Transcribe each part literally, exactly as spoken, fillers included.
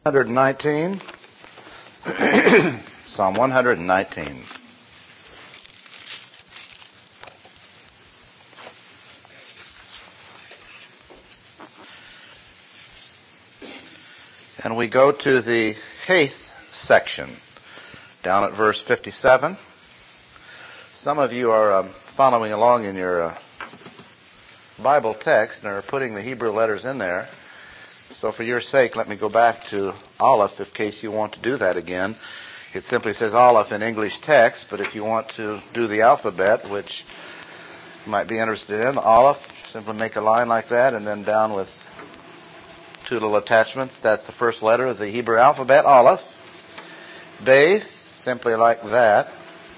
one nineteen. Psalm one nineteen. And we go to the eighth section, down at verse fifty-seven. Some of you are um, following along in your uh, Bible text and are putting the Hebrew letters in there. So for your sake, let me go back to Aleph in case you want to do that again. It simply says Aleph in English text, but if you want to do the alphabet, which you might be interested in, Aleph, simply make a line like that and then down with two little attachments. That's the first letter of the Hebrew alphabet, Aleph. Beis, simply like that.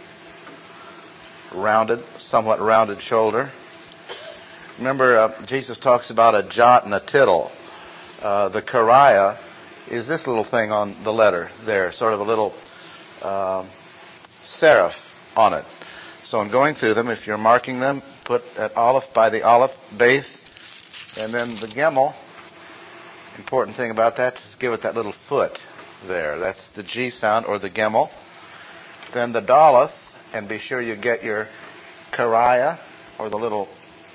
Rounded, somewhat rounded shoulder. Remember, uh, Jesus talks about a jot and a tittle. Uh, the Kariah is this little thing on the letter there, sort of a little uh, serif on it. So in going through them, if you're marking them, put at Aleph by the Aleph, Beis, and then the Gimel. Important thing about that is give it that little foot there. That's the G sound, or the Gimel. Then the Daleth, and be sure you get your Kariah, or the little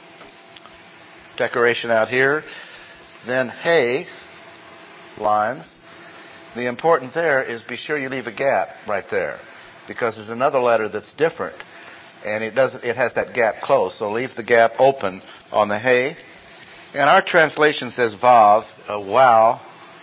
decoration out here. Then Hey lines. The important there is be sure you leave a gap right there, because there's another letter that's different, and it doesn't. It has that gap closed. So leave the gap open on the Hey. And our translation says Vav, uh, wow,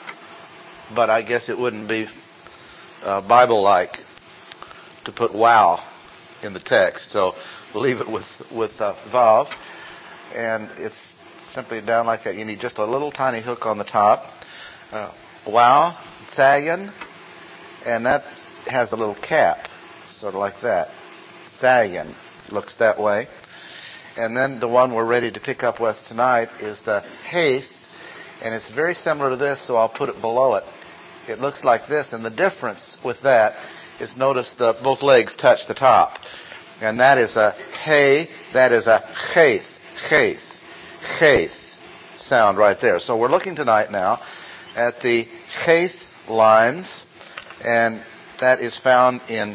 but I guess it wouldn't be uh, Bible-like to put wow in the text. So we'll leave it with with uh, Vav, and it's simply down like that. You need just a little tiny hook on the top. Uh, wow, Tzayin, and that has a little cap, sort of like that. Tzayin looks that way. And then the one we're ready to pick up with tonight is the Haith, and it's very similar to this, so I'll put it below it. It looks like this, and the difference with that is notice the both legs touch the top. And that is a Hey, that is a Chaith, Chaith. Chaith sound right there. So we're looking tonight now at the Chaith lines, and that is found in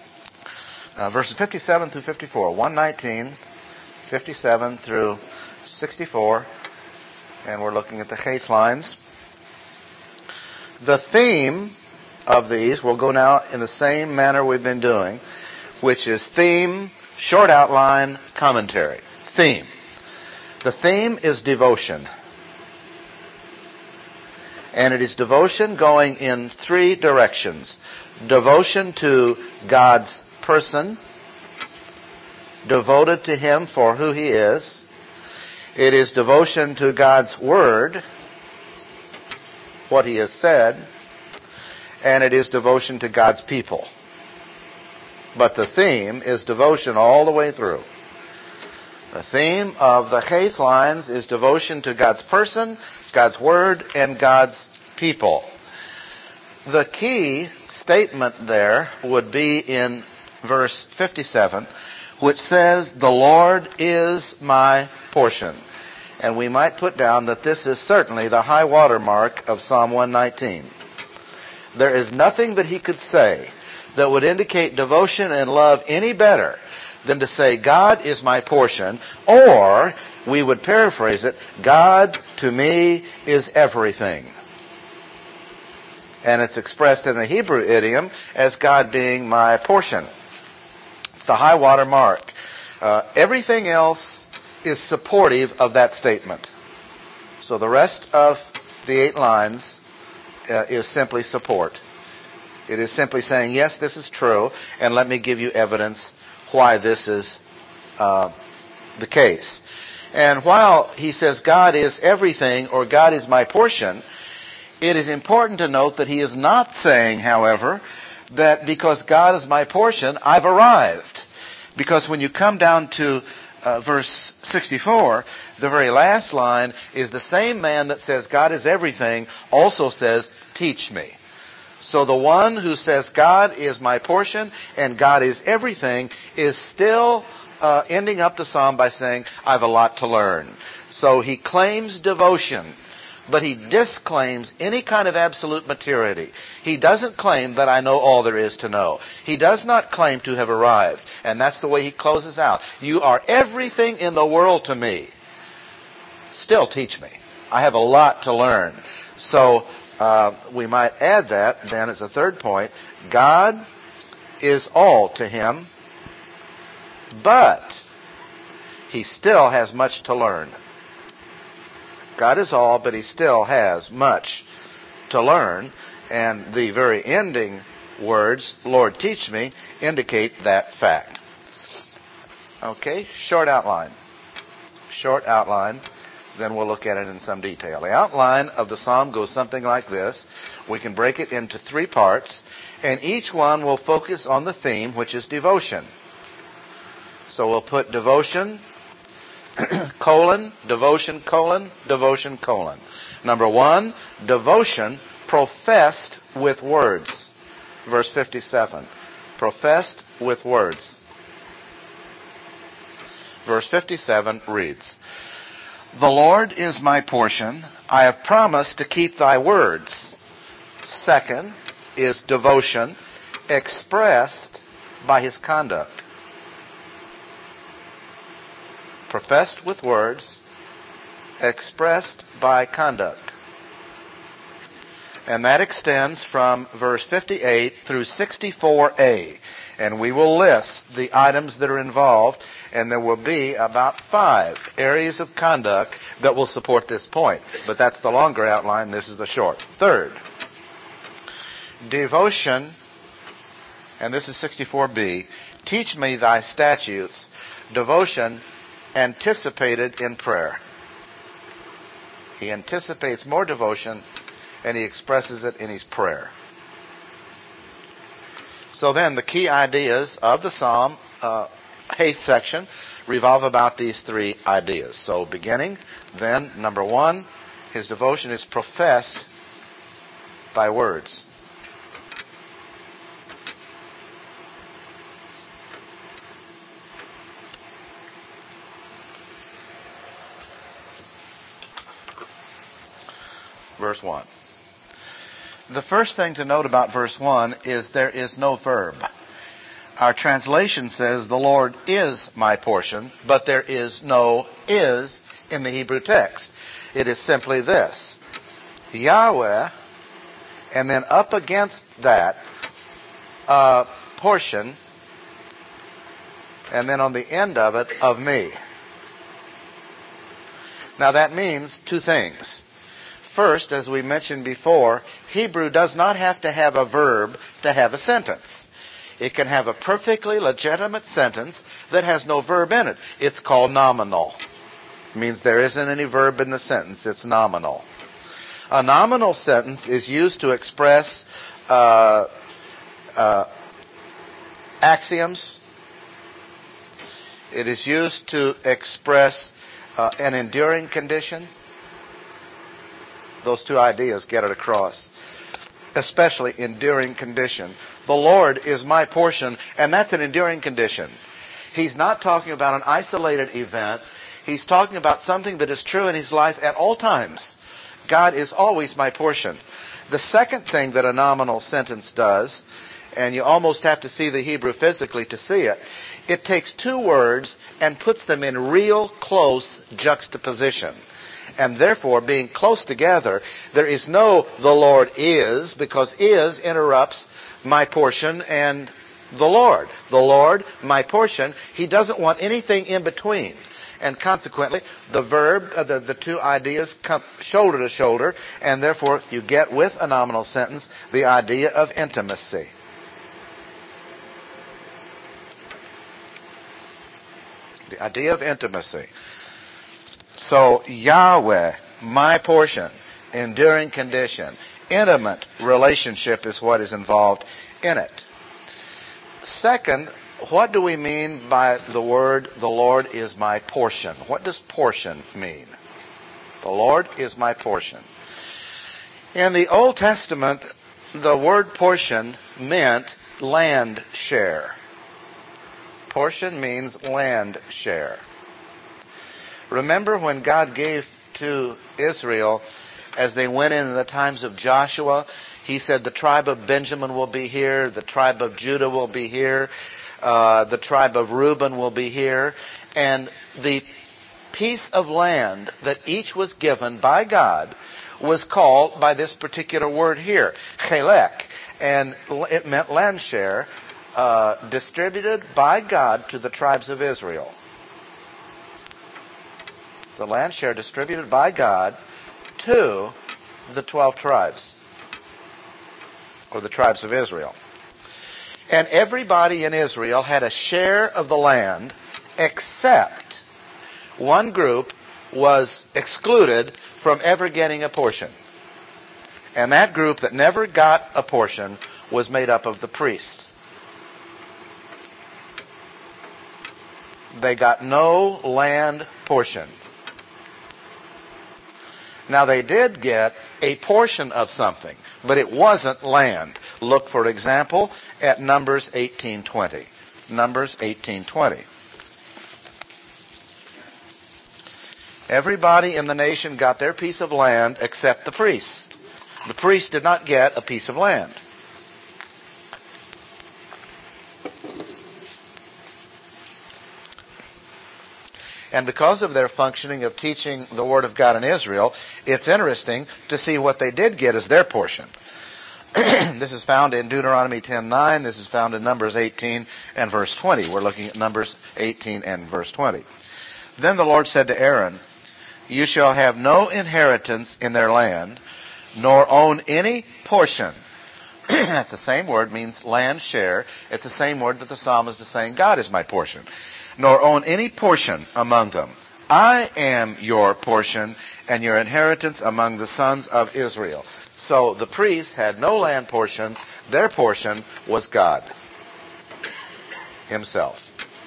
uh, verses fifty-seven through fifty-four. one nineteen, fifty-seven through sixty-four, and we're looking at the Chaith lines. The theme of these will go now in the same manner we've been doing, which is theme, short outline, commentary. Theme. The theme is devotion. And it is devotion going in three directions. Devotion to God's person, devoted to Him for who He is. It is devotion to God's Word, what He has said. And it is devotion to God's people. But the theme is devotion all the way through. The theme of the Chaith lines is devotion to God's person, God's Word, and God's people. The key statement there would be in verse fifty-seven, which says, "The Lord is my portion." And we might put down that this is certainly the high water mark of Psalm one nineteen. There is nothing that he could say that would indicate devotion and love any better than to say, God is my portion, or we would paraphrase it, God to me is everything. And it's expressed in a Hebrew idiom as God being my portion. It's the high water mark. Uh, everything else is supportive of that statement. So the rest of the eight lines uh, is simply support. It is simply saying, yes, this is true, and let me give you evidence why this is uh, the case. And while he says God is everything, or God is my portion, it is important to note that he is not saying, however, that because God is my portion, I've arrived. Because when you come down to uh, verse sixty-four, the very last line is the same man that says God is everything also says, teach me. So the one who says God is my portion and God is everything is still uh, ending up the psalm by saying, I have a lot to learn. So he claims devotion but he disclaims any kind of absolute maturity. He doesn't claim that I know all there is to know. He does not claim to have arrived. And that's the way he closes out. You are everything in the world to me. Still teach me. I have a lot to learn. So uh, we might add that then as a third point. God is all to him, but he still has much to learn. God is all, but he still has much to learn. And the very ending words, Lord, teach me, indicate that fact. Okay, short outline. Short outline. Then we'll look at it in some detail. The outline of the psalm goes something like this. We can break it into three parts, and each one will focus on the theme, which is devotion. So we'll put devotion, colon, devotion, colon, devotion, colon. Number one, devotion professed with words. Verse fifty-seven. Professed with words. Verse fifty-seven reads, the Lord is my portion. I have promised to keep thy words. Second is devotion expressed by his conduct. Professed with words, expressed by conduct. And that extends from verse fifty-eight through sixty-four a. And we will list the items that are involved, and there will be about five areas of conduct that will support this point. But that's the longer outline. This is the short. Third, devotion, and this is sixty-four b, teach me thy statutes. Devotion anticipated in prayer. He anticipates more devotion, and he expresses it in his prayer. So then the key ideas of the psalm, uh, eighth section, revolve about these three ideas. So beginning, then, number one, his devotion is professed by words. Verse one. The first thing to note about verse one is there is no verb. Our translation says, the Lord is my portion, but there is no is in the Hebrew text. It is simply this, Yahweh, and then up against that, uh, portion, and then on the end of it, of me. Now that means two things. First, as we mentioned before, Hebrew does not have to have a verb to have a sentence. It can have a perfectly legitimate sentence that has no verb in it. It's called nominal. It means there isn't any verb in the sentence. It's nominal. A nominal sentence is used to express uh, uh, axioms. It is used to express uh, an enduring condition. Those two ideas get it across. Especially enduring condition. The Lord is my portion, and that's an enduring condition. He's not talking about an isolated event. He's talking about something that is true in his life at all times. God is always my portion. The second thing that a nominal sentence does, and you almost have to see the Hebrew physically to see it, it takes two words and puts them in real close juxtaposition. And therefore, being close together, there is no the Lord is, because is interrupts my portion and the Lord. The Lord, my portion, he doesn't want anything in between. And consequently, the verb, uh, the, the two ideas come shoulder to shoulder, and therefore you get with a nominal sentence the idea of intimacy. The idea of intimacy. So, Yahweh, my portion, enduring condition, intimate relationship is what is involved in it. Second, what do we mean by the word, the Lord is my portion? What does portion mean? The Lord is my portion. In the Old Testament, the word portion meant land share. Portion means land share. Remember when God gave to Israel as they went in in the times of Joshua. He said the tribe of Benjamin will be here, the tribe of Judah will be here, uh, the tribe of Reuben will be here. And the piece of land that each was given by God was called by this particular word here, chelek. And it meant land share, uh, distributed by God to the tribes of Israel. The land share distributed by God to the twelve tribes, or the tribes of Israel. And everybody in Israel had a share of the land, except one group was excluded from ever getting a portion. And that group that never got a portion was made up of the priests. They got no land portion. Now they did get a portion of something, but it wasn't land. Look, for example, at Numbers eighteen twenty. Numbers eighteen twenty. Everybody in the nation got their piece of land except the priests. The priests did not get a piece of land. And because of their functioning of teaching the Word of God in Israel, it's interesting to see what they did get as their portion. This is found in Deuteronomy ten nine. This is found in Numbers eighteen and verse twenty. We're looking at Numbers eighteen and verse twenty. Then the Lord said to Aaron, "You shall have no inheritance in their land, nor own any portion." That's the same word, means land share. It's the same word that the psalmist is saying, God is my portion. Nor own any portion among them. I am your portion and your inheritance among the sons of Israel. So the priests had no land portion. Their portion was God Himself.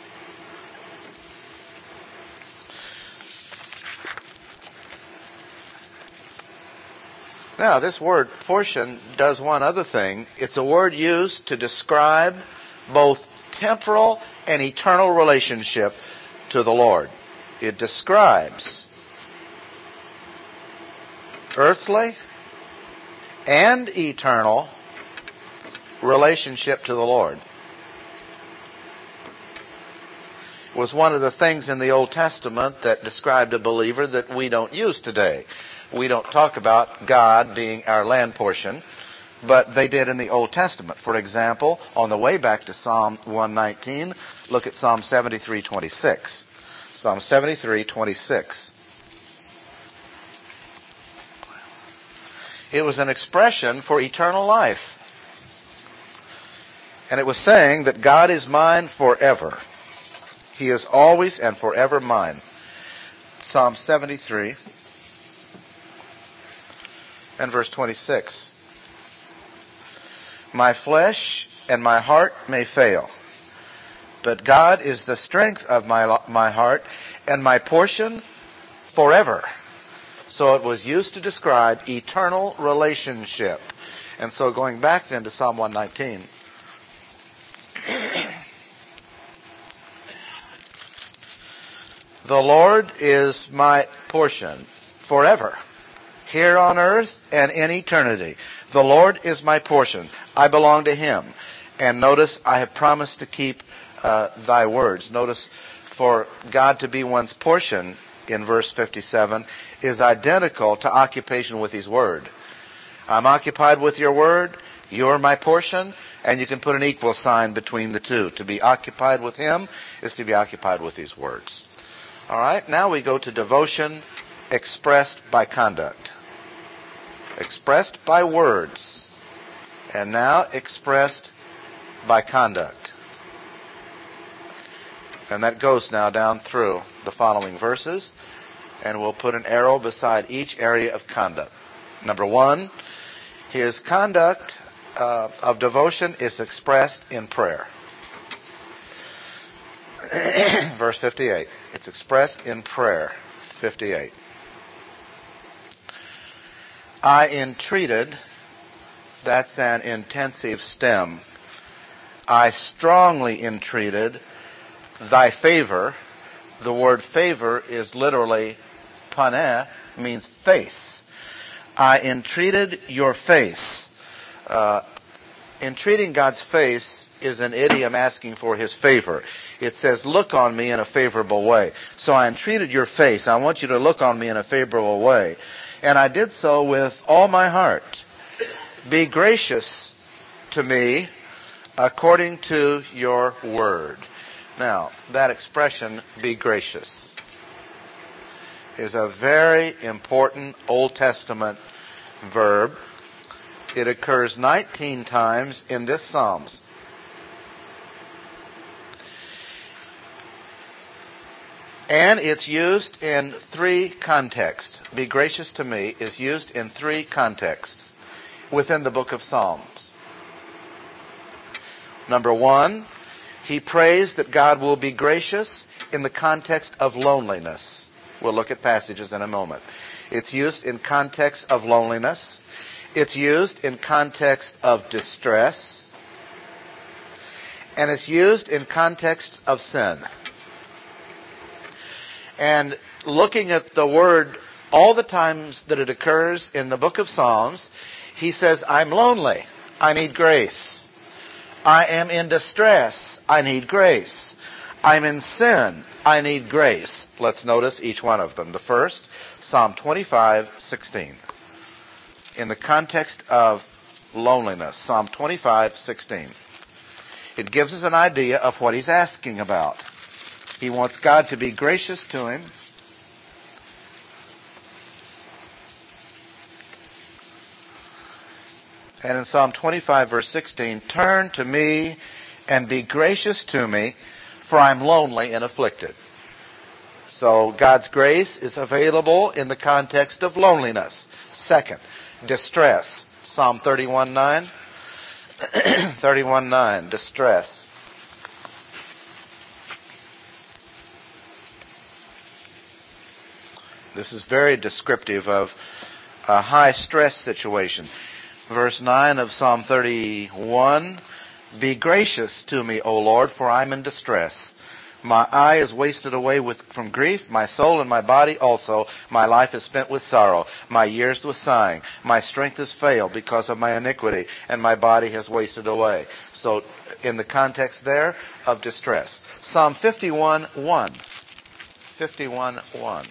Now, this word portion does one other thing. It's a word used to describe both temporal and eternal relationship to the Lord. It describes earthly and eternal relationship to the Lord. It was one of the things in the Old Testament that described a believer that we don't use today. We don't talk about God being our land portion, but they did in the Old Testament. For example, on the way back to Psalm one nineteen, look at Psalm seventy-three twenty-six. Psalm seventy-three twenty-six. It was an expression for eternal life. And it was saying that God is mine forever. He is always and forever mine. Psalm seventy-three and verse twenty-six. My flesh and my heart may fail, but God is the strength of my my heart and my portion forever. So it was used to describe eternal relationship. And so going back then to Psalm one nineteen. The Lord is my portion forever, here on earth and in eternity. The Lord is my portion. I belong to Him. And notice, I have promised to keep uh, thy words. Notice, for God to be one's portion, in verse fifty-seven, is identical to occupation with His word. I'm occupied with your word. You're my portion. And you can put an equal sign between the two. To be occupied with Him is to be occupied with His words. All right, now we go to devotion expressed by conduct. Expressed by words. And now expressed by conduct. And that goes now down through the following verses. And we'll put an arrow beside each area of conduct. Number one, his conduct uh, of devotion is expressed in prayer. Verse fifty-eight. It's expressed in prayer. fifty-eight. I entreated, that's an intensive stem. I strongly entreated thy favor. The word favor is literally paneh, means face. I entreated your face. Uh, entreating God's face is an idiom asking for his favor. It says, look on me in a favorable way. So I entreated your face. I want you to look on me in a favorable way. And I did so with all my heart. Be gracious to me according to your word. Now, that expression, be gracious, is a very important Old Testament verb. It occurs nineteen times in this Psalms. And it's used in three contexts. Be gracious to me is used in three contexts within the book of Psalms. Number one, he prays that God will be gracious in the context of loneliness. We'll look at passages in a moment. It's used in context of loneliness. It's used in context of distress. And it's used in context of sin. And looking at the word, all the times that it occurs in the book of Psalms, he says, I'm lonely. I need grace. I am in distress. I need grace. I'm in sin. I need grace. Let's notice each one of them. The first, Psalm twenty-five sixteen. In the context of loneliness, Psalm twenty-five sixteen. It gives us an idea of what he's asking about. He wants God to be gracious to him. And in Psalm twenty-five verse sixteen, turn to me and be gracious to me, for I'm lonely and afflicted. So God's grace is available in the context of loneliness. Second, distress. Psalm thirty-one nine. thirty-one nine, distress. This is very descriptive of a high stress situation. Verse nine of Psalm thirty-one, be gracious to me, O Lord, for I'm in distress. My eye is wasted away with from grief, my soul and my body also. My life is spent with sorrow, my years with sighing. My strength has failed because of my iniquity, and my body has wasted away. So in the context there of distress. Psalm fifty-one one. fifty-one one.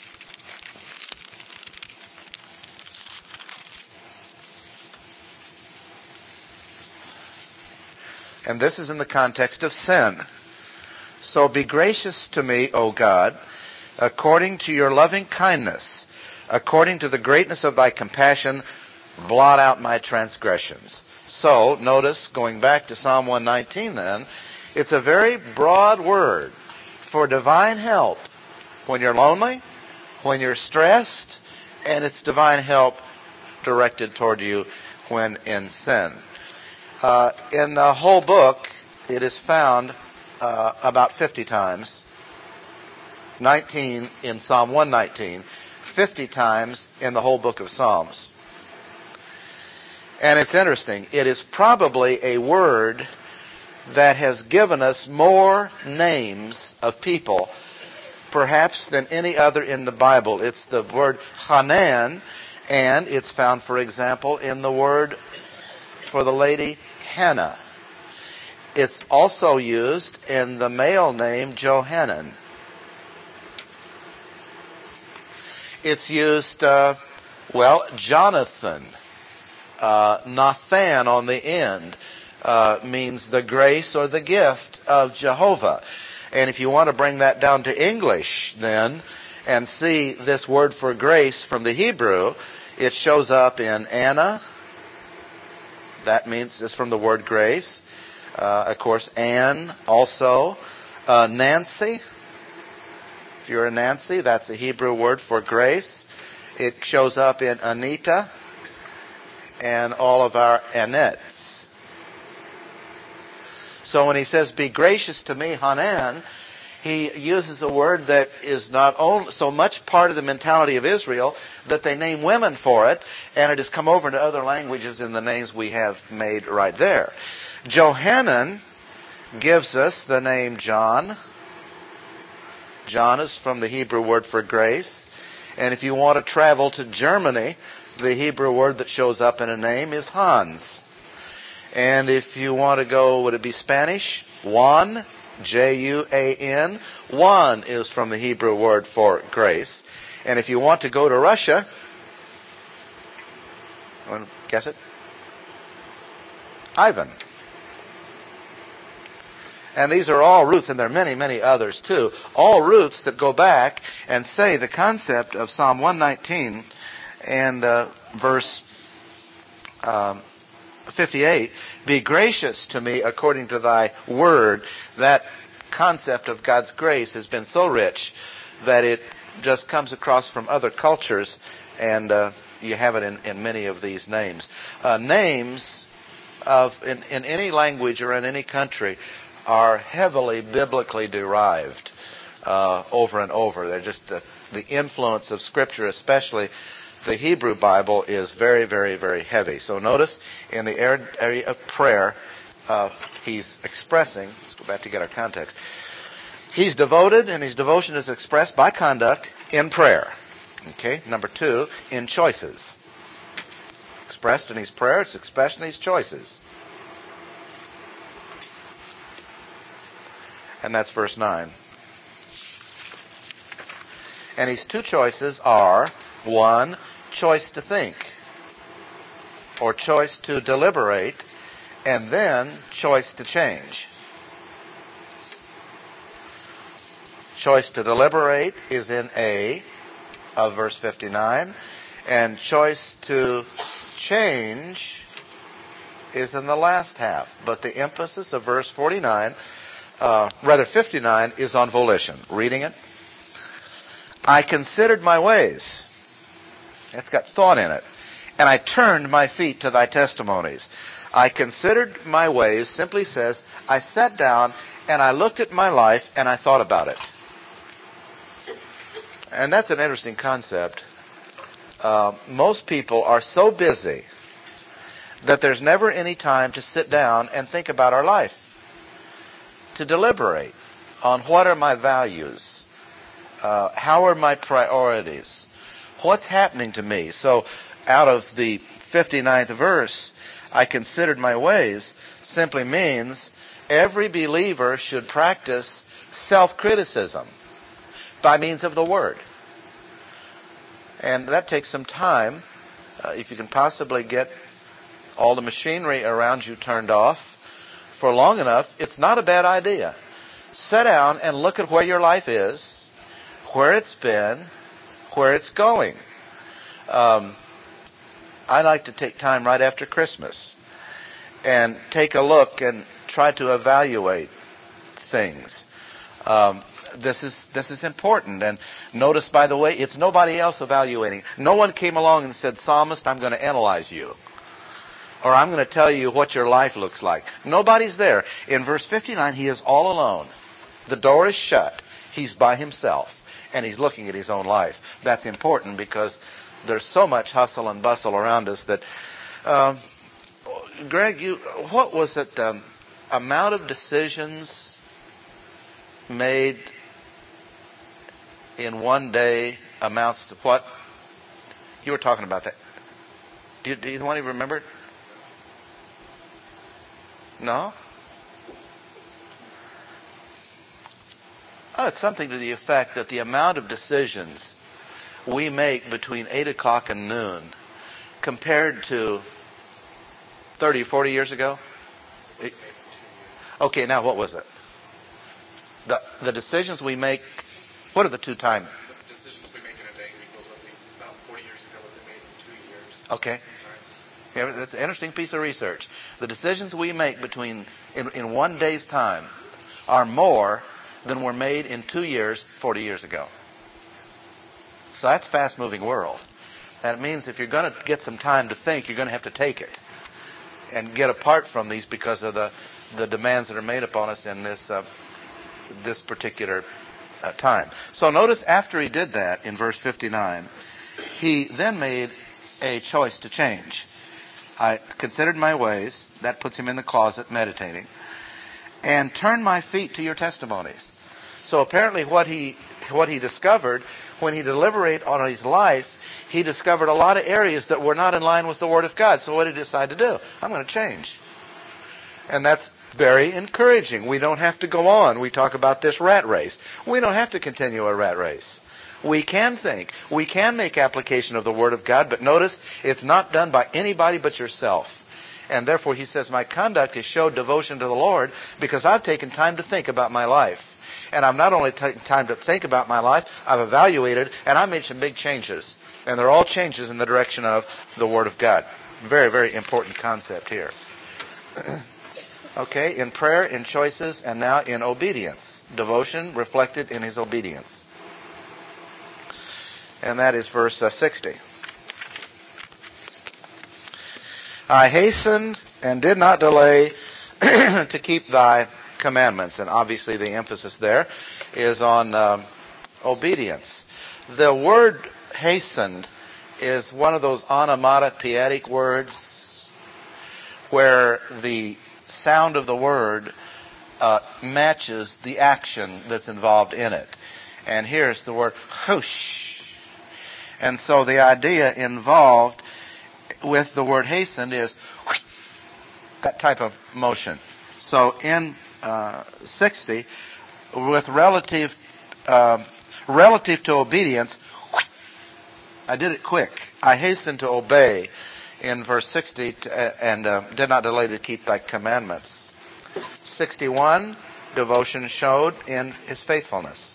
And this is in the context of sin. So be gracious to me, O God, according to your loving kindness, according to the greatness of thy compassion, blot out my transgressions. So, notice, going back to Psalm one nineteen then, it's a very broad word for divine help when you're lonely, when you're stressed, and it's divine help directed toward you when in sin. Uh, in the whole book, it is found uh, about fifty times. nineteen in Psalm one nineteen. fifty times in the whole book of Psalms. And it's interesting. It is probably a word that has given us more names of people, perhaps, than any other in the Bible. It's the word Hanan, and it's found, for example, in the word for the lady Hannah. It's also used in the male name Johanan. It's used, uh, well, Jonathan. Uh, Nathan on the end uh, means the grace or the gift of Jehovah. And if you want to bring that down to English then and see this word for grace from the Hebrew, it shows up in Anna. That means it's from the word grace. Uh, of course, Anne also. Uh, Nancy. If you're a Nancy, that's a Hebrew word for grace. It shows up in Anita and all of our Annettes. So when he says, be gracious to me, Hanan, he uses a word that is not only so much part of the mentality of Israel that they name women for it, and it has come over into other languages in the names we have made right there. Johanan gives us the name John. John is from the Hebrew word for grace. And if you want to travel to Germany, the Hebrew word that shows up in a name is Hans. And if you want to go, would it be Spanish? Juan, J U A N. Juan is from the Hebrew word for grace. And if you want to go to Russia, want to guess it? Ivan. And these are all roots, and there are many, many others too. All roots that go back and say the concept of Psalm one nineteen and uh, verse um, fifty-eight, be gracious to me according to thy word. That concept of God's grace has been so rich that it just comes across from other cultures, and uh, you have it in, in many of these names. Uh, names of in, in any language or in any country are heavily biblically derived uh, over and over. They're just the, the influence of Scripture, especially the Hebrew Bible, is very, very, very heavy. So notice in the area of prayer, uh, he's expressing, let's go back to get our context. He's devoted, and his devotion is expressed by conduct in prayer. Okay, number two, in choices. Expressed in his prayer, it's expressed in his choices. And that's verse nine. And his two choices are, one, choice to think, or choice to deliberate, and then choice to change. Choice to deliberate is in A of verse fifty-nine, and choice to change is in the last half. But the emphasis of verse forty-nine, uh, rather fifty-nine, is on volition. Reading it. I considered my ways. It's got thought in it. And I turned my feet to thy testimonies. I considered my ways simply says, I sat down and I looked at my life and I thought about it. And that's an interesting concept. Uh, most people are so busy that there's never any time to sit down and think about our life, to deliberate on what are my values, uh, how are my priorities, what's happening to me. So out of the fifty-ninth verse, I considered my ways, simply means every believer should practice self-criticism by means of the Word. And that takes some time. Uh, if you can possibly get all the machinery around you turned off for long enough, it's not a bad idea. Sit down and look at where your life is, where it's been, where it's going. Um, I like to take time right after Christmas and take a look and try to evaluate things. Um, this is this is important. And notice, by the way, it's nobody else evaluating. No one came along and said, Psalmist, I'm going to analyze you. Or I'm going to tell you what your life looks like. Nobody's there. In verse fifty-nine, he is all alone. The door is shut. He's by himself. And he's looking at his own life. That's important because there's so much hustle and bustle around us that... Um, Greg, you, what was it, the um, amount of decisions made in one day amounts to what? You were talking about that. Do you, do you want to remember it? No? Oh, it's something to the effect that the amount of decisions we make between eight o'clock and noon compared to thirty, forty years ago? It, okay, now what was it? The the decisions we make, what are the two time? The decisions we make in a day equals what we, about forty years ago, what they made in two years. Okay. Yeah, that's an interesting piece of research. The decisions we make between in, in one day's time are more than were made in two years, forty years ago. So that's a fast-moving world. That means if you're going to get some time to think, you're going to have to take it and get apart from these because of the, the demands that are made upon us in this uh, this particular uh, time. So notice after he did that in verse fifty-nine, he then made a choice to change. I considered my ways. That puts him in the closet meditating. And turned my feet to your testimonies. So apparently what he what he discovered when he deliberated on his life, he discovered a lot of areas that were not in line with the Word of God. So what did he decide to do? I'm going to change. And that's very encouraging. We don't have to go on. We talk about this rat race. We don't have to continue a rat race. We can think. We can make application of the Word of God, but notice it's not done by anybody but yourself. And therefore, he says, my conduct has showed devotion to the Lord because I've taken time to think about my life. And I've not only taken time to think about my life, I've evaluated, and I made some big changes. And they're all changes in the direction of the Word of God. Very, very important concept here. Okay, in prayer, in choices, and now in obedience. Devotion reflected in his obedience. And that is verse uh, sixty. I hastened and did not delay to keep thy commandments. And obviously the emphasis there is on um, obedience. The word hastened is one of those onomatopoeic words where the sound of the word uh, matches the action that's involved in it. And here's the word whoosh. And so the idea involved with the word hastened is whoosh, that type of motion. So in uh, sixty, with relative uh, relative to obedience, whoosh, I did it quick. I hastened to obey in verse sixty to, uh, and uh, did not delay to keep thy commandments. sixty-one, devotion showed in his faithfulness.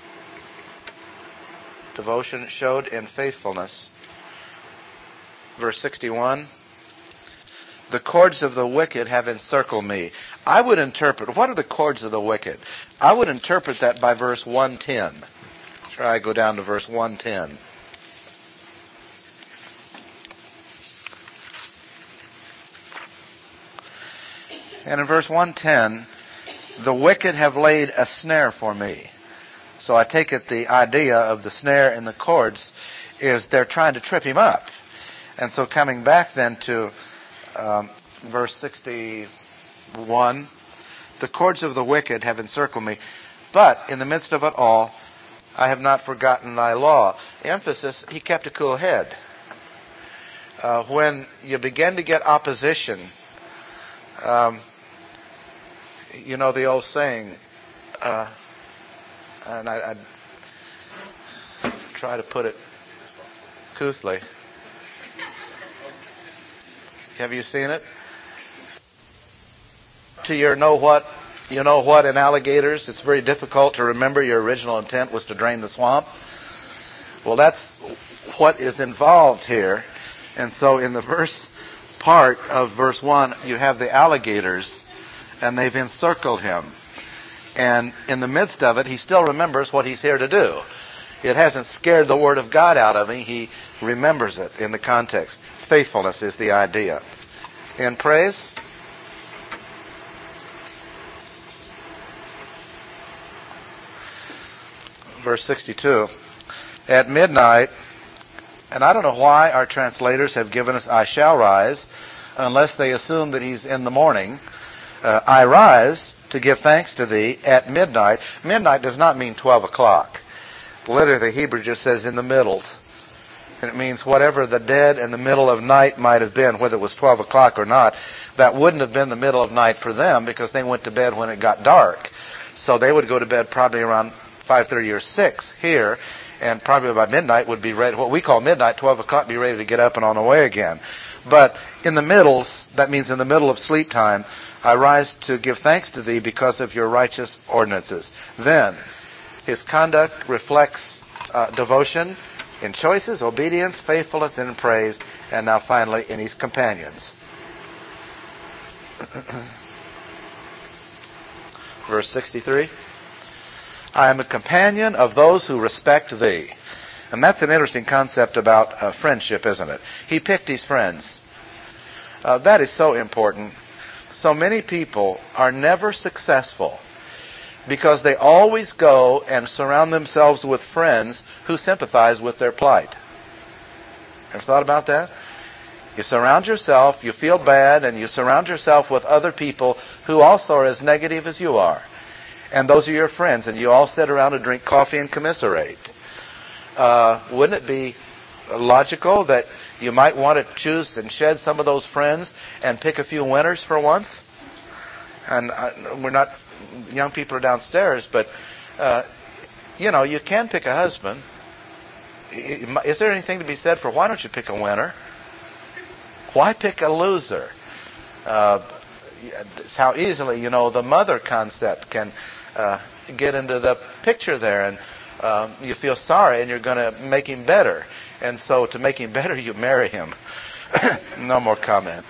Devotion showed in faithfulness. Verse sixty-one, the cords of the wicked have encircled me. I would interpret, what are the cords of the wicked? I would interpret that by verse one ten. Try go down to verse one ten. And in verse one ten, the wicked have laid a snare for me. So I take it the idea of the snare and the cords is they're trying to trip him up. And so coming back then to um, verse sixty-one, the cords of the wicked have encircled me, but in the midst of it all, I have not forgotten thy law. Emphasis, he kept a cool head. Uh, when you begin to get opposition, um, you know the old saying, uh, and I, I try to put it couthly. Have you seen it? To your know what, you know what in alligators, it's very difficult to remember your original intent was to drain the swamp. Well, that's what is involved here. And so in the verse part of verse one, you have the alligators, and they've encircled him. And in the midst of it, he still remembers what he's here to do. It hasn't scared the Word of God out of him. He remembers it in the context. Faithfulness is the idea. In praise, verse sixty-two, at midnight, and I don't know why our translators have given us I shall rise, unless they assume that he's in the morning. Uh, I rise to give thanks to thee at midnight. Midnight does not mean twelve o'clock. Literally, the Hebrew just says in the middle. And it means whatever the dead and the middle of night might have been, whether it was twelve o'clock or not, that wouldn't have been the middle of night for them because they went to bed when it got dark. So they would go to bed probably around five thirty or six here, and probably by midnight would be ready, what we call midnight, twelve o'clock, be ready to get up and on the way again. But in the middles, that means in the middle of sleep time, I rise to give thanks to thee because of your righteous ordinances. Then, his conduct reflects uh, devotion in choices, obedience, faithfulness, and in praise, and now finally in his companions. Verse sixty-three, I am a companion of those who respect thee. And that's an interesting concept about uh, friendship, isn't it? He picked his friends. Uh, that is so important. So many people are never successful because they always go and surround themselves with friends who sympathize with their plight. Ever thought about that? You surround yourself, you feel bad, and you surround yourself with other people who also are as negative as you are. And those are your friends, and you all sit around and drink coffee and commiserate. Uh, wouldn't it be logical that you might want to choose and shed some of those friends and pick a few winners for once? And uh, we're not, young people are downstairs, but, uh, you know, you can pick a husband. Is there anything to be said for why don't you pick a winner? Why pick a loser? Uh, it's how easily, you know, the mother concept can uh, get into the picture there, and uh, you feel sorry and you're going to make him better. And so to make him better, you marry him. No more comment.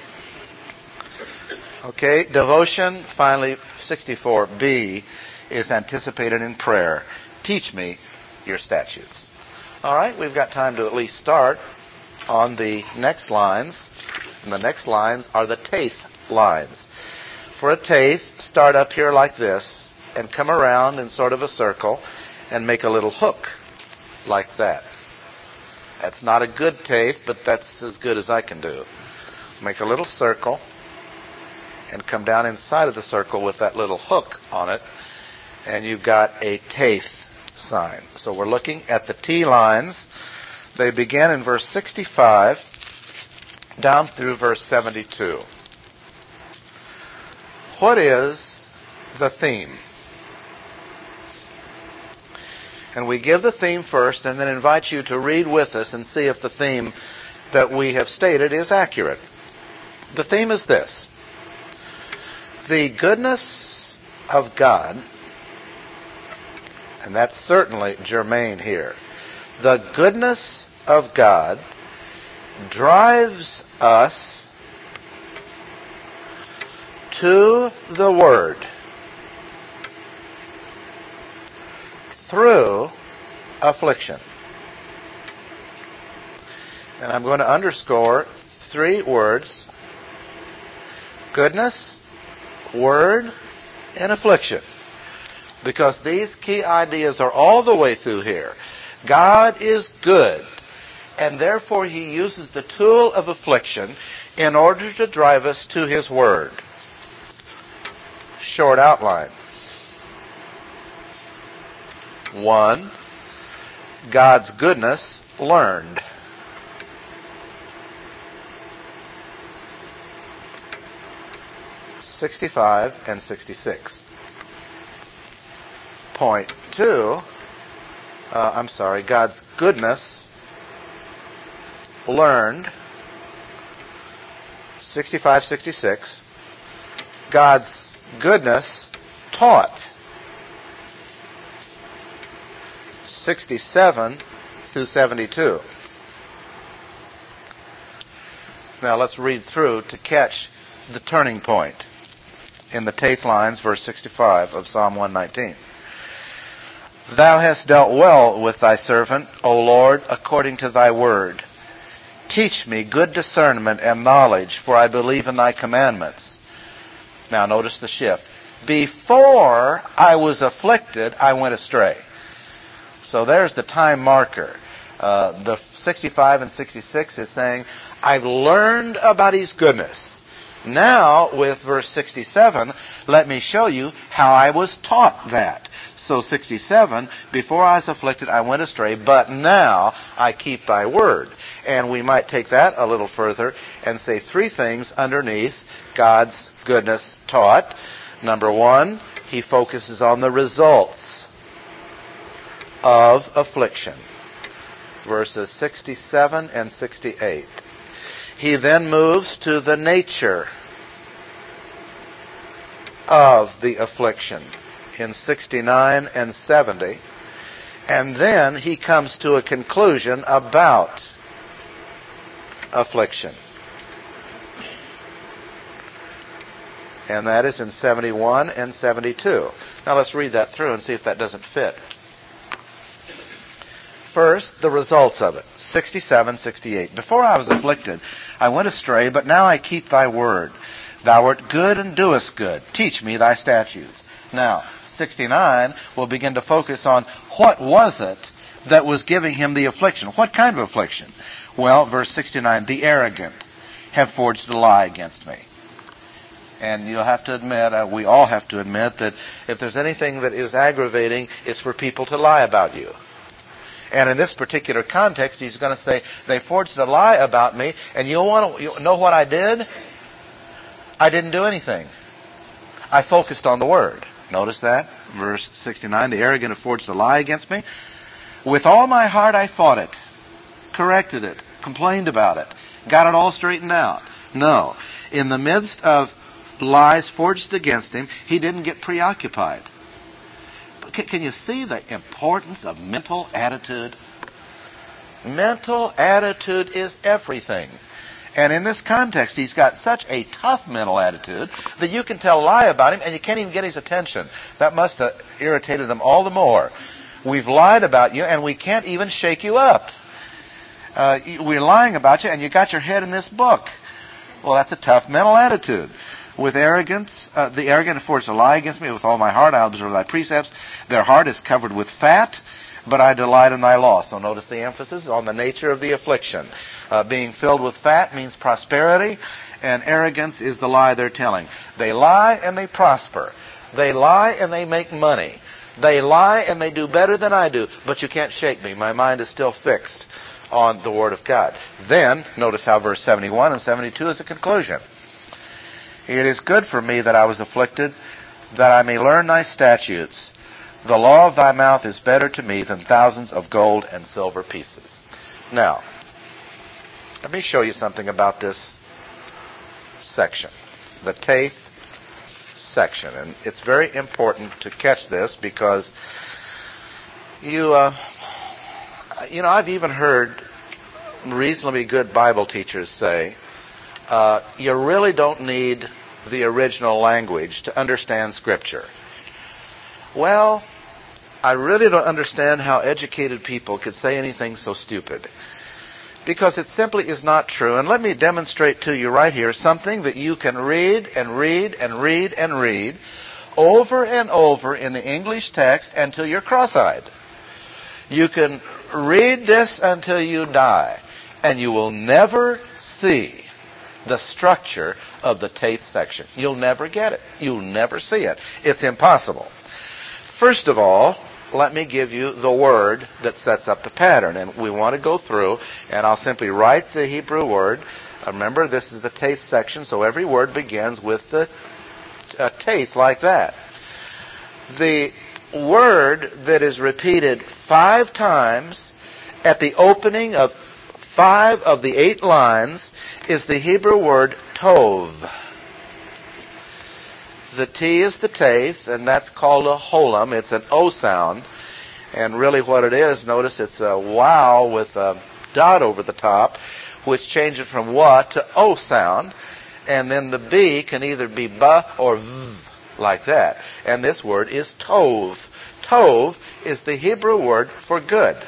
Okay, devotion, finally, sixty-four B is anticipated in prayer. Teach me your statutes. All right, we've got time to at least start on the next lines. And the next lines are the teighth lines. For a teighth, start up here like this and come around in sort of a circle and make a little hook like that. That's not a good teighth, but that's as good as I can do. Make a little circle and come down inside of the circle with that little hook on it, and you've got a teighth sign. So we're looking at the T lines. They begin in verse sixty-five down through verse seventy-two. What is the theme? And we give the theme first and then invite you to read with us and see if the theme that we have stated is accurate. The theme is this: the goodness of God, and that's certainly germane here. The goodness of God drives us to the Word through affliction. And I'm going to underscore three words: goodness, Word, and affliction. Because these key ideas are all the way through here. God is good, and therefore He uses the tool of affliction in order to drive us to His Word. Short outline. One, God's goodness learned. sixty-five and sixty-six. Point two, uh, I'm sorry, God's goodness learned. sixty-five, sixty-six. God's goodness taught. sixty-seven through seventy-two. Now let's read through to catch the turning point in the teighth lines, verse sixty-five of Psalm one nineteen. Thou hast dealt well with thy servant, O Lord, according to thy word. Teach me good discernment and knowledge, for I believe in thy commandments. Now notice the shift. Before I was afflicted, I went astray. So there's the time marker. Uh, the sixty-five and sixty-six is saying, I've learned about His goodness. Now, with verse sixty-seven, let me show you how I was taught that. So sixty-seven, before I was afflicted, I went astray, but now I keep thy word. And we might take that a little further and say three things underneath God's goodness taught. Number one, He focuses on the results of affliction. Verses sixty-seven and sixty-eight. He then moves to the nature of the affliction in sixty-nine and seventy. And then he comes to a conclusion about affliction. And that is in seventy-one and seventy-two. Now let's read that through and see if that doesn't fit. First, the results of it. sixty-seven, sixty-eight. Before I was afflicted, I went astray, but now I keep thy word. Thou art good and doest good. Teach me thy statutes. Now, sixty-nine will begin to focus on what was it that was giving him the affliction. What kind of affliction? Well, verse sixty-nine, the arrogant have forged a lie against me. And you'll have to admit, uh, we all have to admit, that if there's anything that is aggravating, it's for people to lie about you. And in this particular context, he's going to say, they forged a lie about me, and you want to you know what I did? I didn't do anything. I focused on the word. Notice that, verse sixty-nine, the arrogant have forged a lie against me. With all my heart I fought it, corrected it, complained about it, got it all straightened out. No. In the midst of lies forged against him, he didn't get preoccupied. Can you see the importance of mental attitude? Mental attitude is everything. And in this context, he's got such a tough mental attitude that you can tell a lie about him and you can't even get his attention. That must have irritated them all the more. We've lied about you and we can't even shake you up. Uh, we're lying about you and you got your head in this book. Well, that's a tough mental attitude. With arrogance, uh, the arrogant forged a lie against me. With all my heart I observe thy precepts. Their heart is covered with fat, but I delight in thy law. So notice the emphasis on the nature of the affliction. Uh, being filled with fat means prosperity, and arrogance is the lie they're telling. They lie and they prosper. They lie and they make money. They lie and they do better than I do, but you can't shake me. My mind is still fixed on the Word of God. Then, notice how verse seventy-one and seventy-two is a conclusion. It is good for me that I was afflicted, that I may learn thy statutes. The law of thy mouth is better to me than thousands of gold and silver pieces. Now, let me show you something about this section, the Teth section. And it's very important to catch this because you, uh, you know, I've even heard reasonably good Bible teachers say, uh, you really don't need the original language to understand Scripture. Well, I really don't understand how educated people could say anything so stupid. Because it simply is not true. And let me demonstrate to you right here something that you can read and read and read and read over and over in the English text until you're cross-eyed. You can read this until you die, and you will never see the structure of the Teth section. You'll never get it. You'll never see it. It's impossible. First of all, let me give you the word that sets up the pattern. And we want to go through, and I'll simply write the Hebrew word. Remember, this is the Teth section, so every word begins with the uh, Teth like that. The word that is repeated five times at the opening of five of the eight lines is the Hebrew word tov. The T is the Teth, and that's called a holum. It's an O sound. And really what it is, notice it's a wow with a dot over the top, which changes from wa to O sound. And then the B can either be ba or v, like that. And this word is tov. Tov is the Hebrew word for good.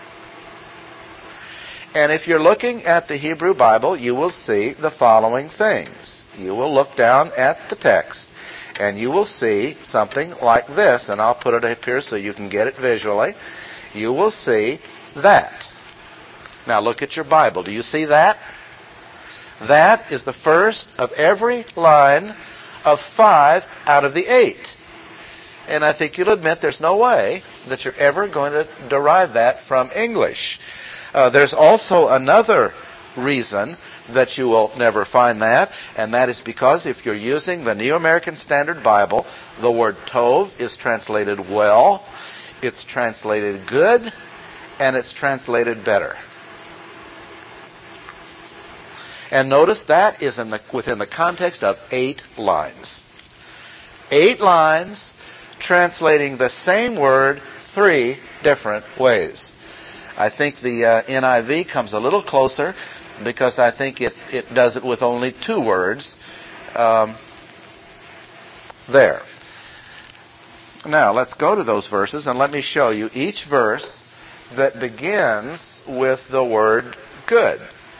And if you're looking at the Hebrew Bible, you will see the following things. You will look down at the text, and you will see something like this, and I'll put it up here so you can get it visually. You will see that. Now look at your Bible. Do you see that? That is the first of every line of five out of the eight. And I think you'll admit there's no way that you're ever going to derive that from English. Uh, there's also another reason that you will never find that, and that is because if you're using the New American Standard Bible, the word tov is translated well, it's translated good, and it's translated better. And notice that is in the, within the context of eight lines. Eight lines translating the same word three different ways. I think the uh, N I V comes a little closer because I think it, it does it with only two words. Um, there. Now, let's go to those verses and let me show you each verse that begins with the word good.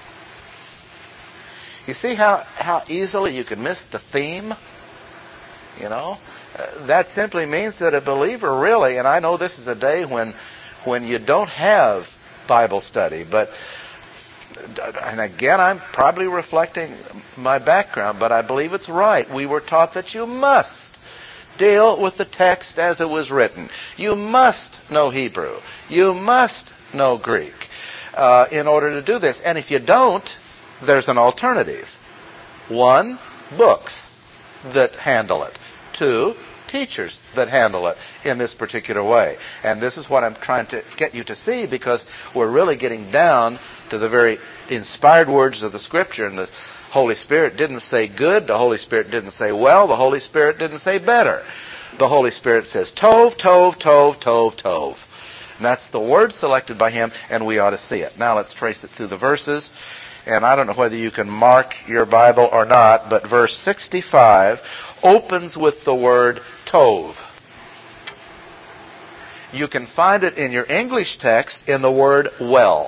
You see how, how easily you can miss the theme? You know? Uh, that simply means that a believer really, and I know this is a day when when you don't have Bible study, but, and again, I'm probably reflecting my background, but I believe it's right. We were taught that you must deal with the text as it was written. You must know Hebrew. You must know Greek uh, in order to do this. And if you don't, there's an alternative. One, books that handle it. Two, teachers that handle it in this particular way. And this is what I'm trying to get you to see, because we're really getting down to the very inspired words of the Scripture. And the Holy Spirit didn't say good. The Holy Spirit didn't say well. The Holy Spirit didn't say better. The Holy Spirit says tov, tov, tov, tov, tov. And that's the word selected by Him, and we ought to see it. Now let's trace it through the verses. And I don't know whether you can mark your Bible or not, but verse sixty-five opens with the word tov. You can find it in your English text in the word well.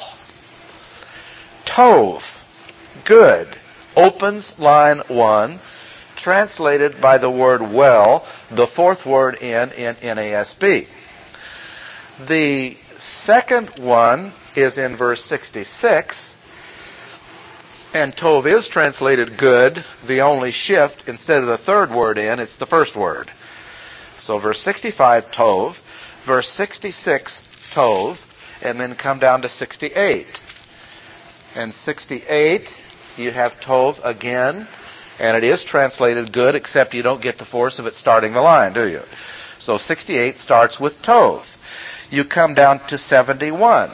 Tov, good, opens line one, translated by the word well, the fourth word in in N A S B. The second one is in verse sixty-six, and tov is translated good, the only shift, instead of the third word in, it's the first word. So verse sixty-five, tov, verse sixty-six, tov, and then come down to sixty-eight. And sixty-eight, you have tov again, and it is translated good, except you don't get the force of it starting the line, do you? So sixty-eight starts with tov. You come down to seventy-one.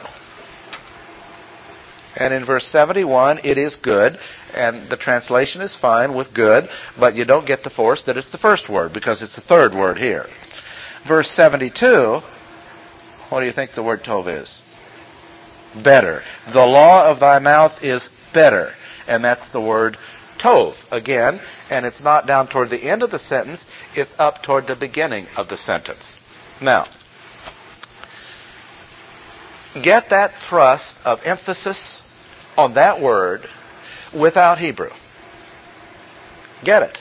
And in verse seventy-one, it is good, and the translation is fine with good, but you don't get the force that it's the first word, because it's the third word here. Verse seventy-two, what do you think the word tov is? Better. The law of thy mouth is better. And that's the word tov again, and it's not down toward the end of the sentence, it's up toward the beginning of the sentence. Now, get that thrust of emphasis on that word without Hebrew. Get it.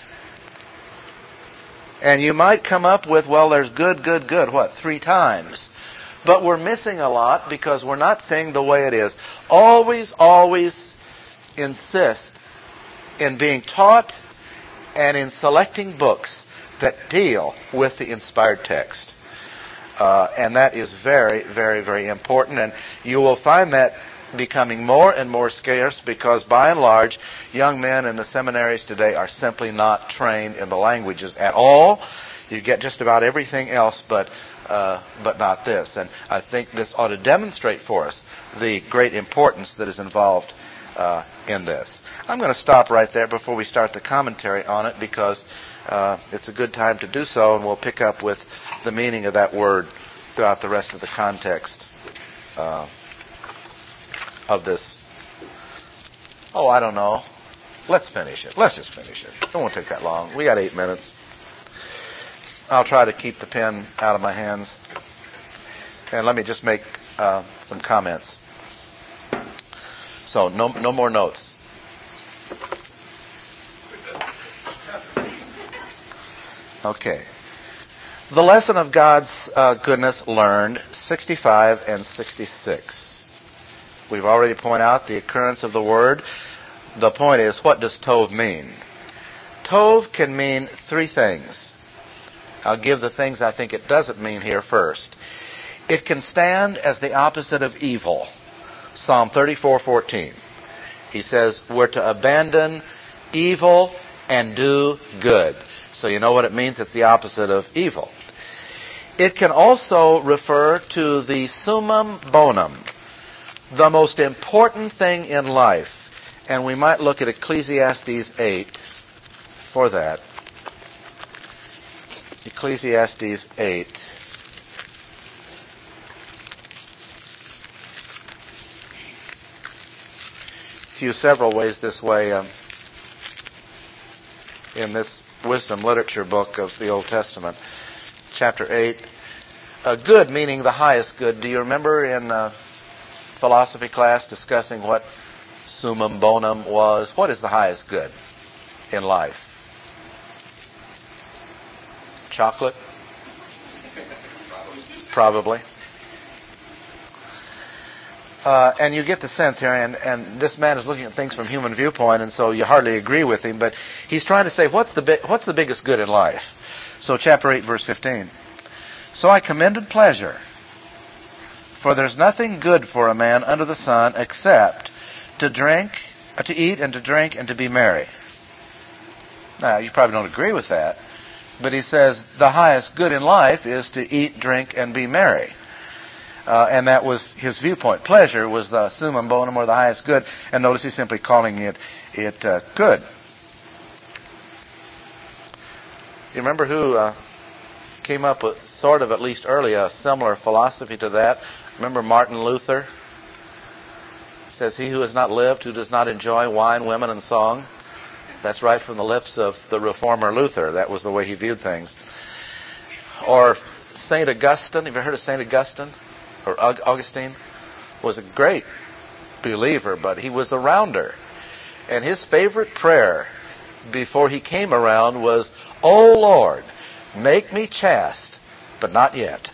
And you might come up with, well, there's good, good, good, what, three times. But we're missing a lot because we're not saying the way it is. Always, always insist in being taught and in selecting books that deal with the inspired text. Uh, and that is very, very, very important. And you will find that becoming more and more scarce because, by and large, young men in the seminaries today are simply not trained in the languages at all. You get just about everything else, but uh, but not this. And I think this ought to demonstrate for us the great importance that is involved uh, in this. I'm going to stop right there before we start the commentary on it, because uh, it's a good time to do so, and we'll pick up with the meaning of that word throughout the rest of the context uh, of this. Oh, I don't know. Let's finish it. Let's just finish it. It won't take that long. We got eight minutes. I'll try to keep the pen out of my hands. And let me just make uh, some comments. So, no, no more notes. Okay. The lesson of God's uh, goodness learned, sixty-five and sixty-six. We've already pointed out the occurrence of the word. The point is, what does tov mean? Tov can mean three things. I'll give the things I think it doesn't mean here first. It can stand as the opposite of evil. Psalm thirty-four fourteen. He says, we're to abandon evil and do good. So you know what it means? It's the opposite of evil. It can also refer to the summum bonum, the most important thing in life. And we might look at Ecclesiastes eight for that. Ecclesiastes eight. It's used several ways this way um, in this wisdom literature book of the Old Testament. Chapter eight. Uh, good meaning the highest good. Do you remember in uh, philosophy class discussing what summum bonum was? What is the highest good in life? Chocolate? Probably. Uh, and you get the sense here, and, and this man is looking at things from human viewpoint, and so you hardly agree with him, but he's trying to say, what's the bi- what's the biggest good in life? So chapter eight, verse fifteen. So I commended pleasure For there's nothing good for a man under the sun except to drink, uh, to eat and to drink and to be merry. Now, you probably don't agree with that, but he says the highest good in life is to eat, drink, and be merry. Uh, and that was his viewpoint. Pleasure was the summum bonum, or the highest good. And notice he's simply calling it it uh, good. You remember who uh, came up with sort of, at least early, a similar philosophy to that? Remember Martin Luther? He says, he who has not lived, who does not enjoy wine, women, and song. That's right from the lips of the reformer Luther. That was the way he viewed things. Or Saint Augustine. Have you heard of Saint Augustine? Or Augustine? Was a great believer, but he was a rounder. And his favorite prayer before he came around was, "O Lord, make me chaste, but not yet."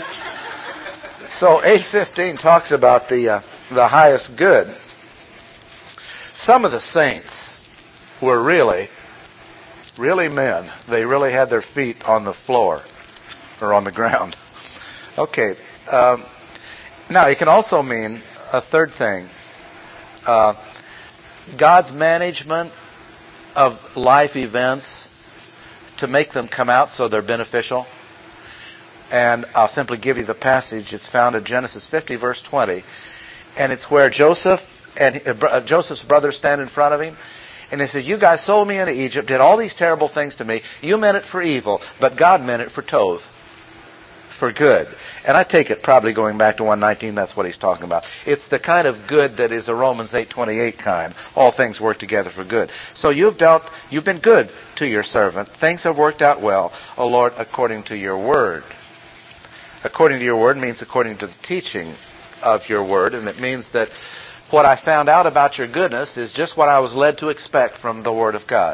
So eight fifteen talks about the uh, the highest good. Some of the saints were really, really men. They really had their feet on the floor or on the ground. Okay. Um, now, it can also mean a third thing. Uh, God's management of life events to make them come out so they're beneficial. And I'll simply give you the passage. It's found in Genesis fifty, verse twenty. And it's where Joseph and uh, Joseph's brothers stand in front of him. And he says, "You guys sold me into Egypt, did all these terrible things to me. You meant it for evil, but God meant it for tov, for good." And I take it, probably going back to one nineteen, that's what he's talking about. It's the kind of good that is a Romans eight twenty-eight kind. All things work together for good. So you've dealt, you've been good to your servant. Things have worked out well, O Lord, according to your word. According to your word means according to the teaching of your word, and it means that what I found out about your goodness is just what I was led to expect from the word of God.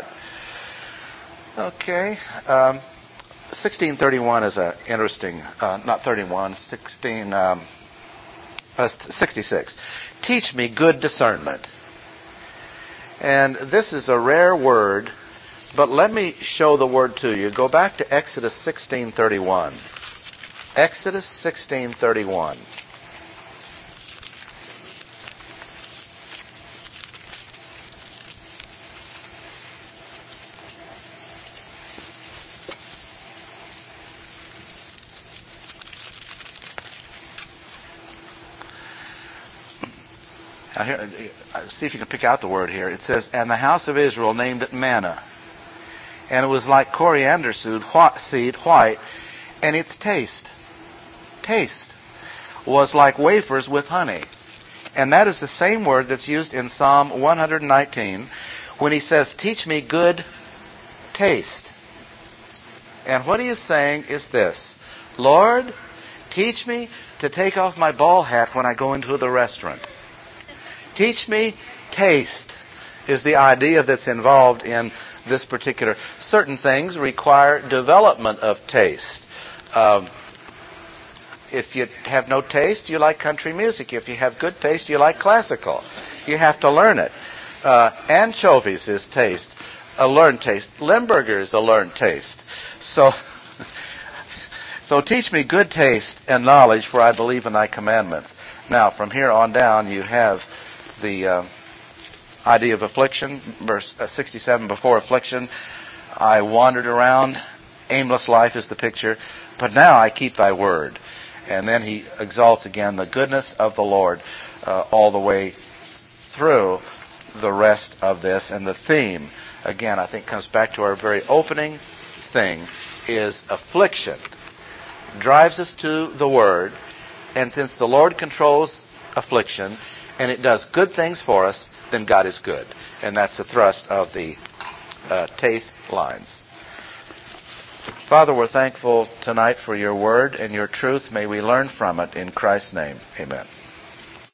Okay. Um, sixteen thirty-one is a interesting, uh, not thirty-one, sixteen, um, uh, sixty-six. Teach me good discernment. And this is a rare word, but let me show the word to you. Go back to Exodus sixteen thirty-one. Exodus sixteen thirty-one. Now here, see if you can pick out the word here. It says, "And the house of Israel named it manna. And it was like coriander seed, white, and its taste, taste, was like wafers with honey." And that is the same word that's used in Psalm one nineteen when he says, "Teach me good taste." And what he is saying is this: "Lord, teach me to take off my ball hat when I go into the restaurant. Teach me taste," is the idea that's involved in this particular. Certain things require development of taste. Um, if you have no taste, you like country music. If you have good taste, you like classical. You have to learn it. Uh, anchovies is taste, a learned taste. Limburger is a learned taste. So, so teach me good taste and knowledge, for I believe in thy commandments. Now, from here on down, you have the uh, idea of affliction, verse uh, sixty-seven. Before affliction, I wandered around. Aimless life is the picture. But now I keep thy word. And then he exalts again the goodness of the Lord uh, all the way through the rest of this. And the theme, again, I think comes back to our very opening thing, is affliction. Drives us to the word. And since the Lord controls affliction, and it does good things for us, then God is good. And that's the thrust of the uh, Taith lines. Father, we're thankful tonight for your word and your truth. May we learn from it in Christ's name. Amen.